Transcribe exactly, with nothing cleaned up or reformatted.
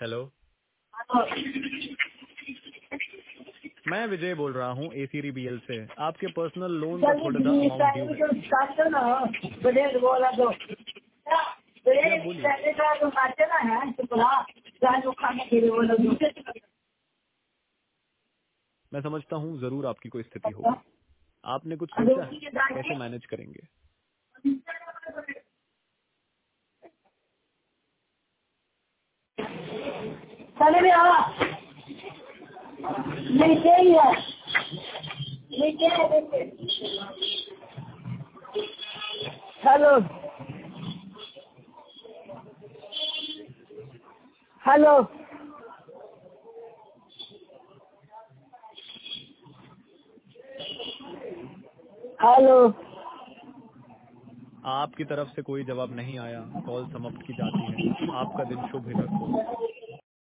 Hello, मैं विजय बोल रहा हूँ एसीरी बीएल से। आपके पर्सनल लोन का थोड़ा सा अमाउंट ड्यू है। क्या बोलिए? मैं समझता हूँ जरूर आपकी कोई स्थिति होगी। आपने कुछ सोचा है कैसे मैनेज करेंगे? हेलो हेलो हेलो आपकी तरफ से कोई जवाब नहीं आया। कॉल समाप्त की जाती है। आपका दिन शुभ रखो।